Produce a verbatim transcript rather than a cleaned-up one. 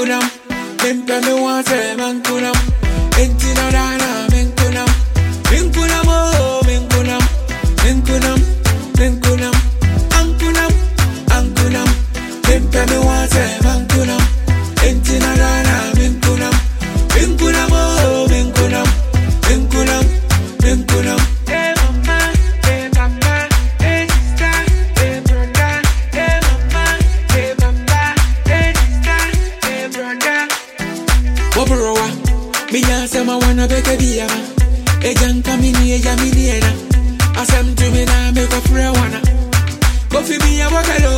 kunam. Mempe me want say man kunam. Enti na dana men kunam. Men kunam oh men kunam. Men kunam. Men kunam. An kunam. An kunam. Mempe me want say man kunam. Enti na dana men kunam. Men kunam oh men kunam. Men kunam. Men kunam. Hey mama, hey papa, hey sister, hey brother. Hey mama, hey papa, hey sister, hey brother. Wobrowa, me say I wanna be a diama. E janka mini e jamiliena. Asem to me na me go for wanna. Go fi me a wakalo.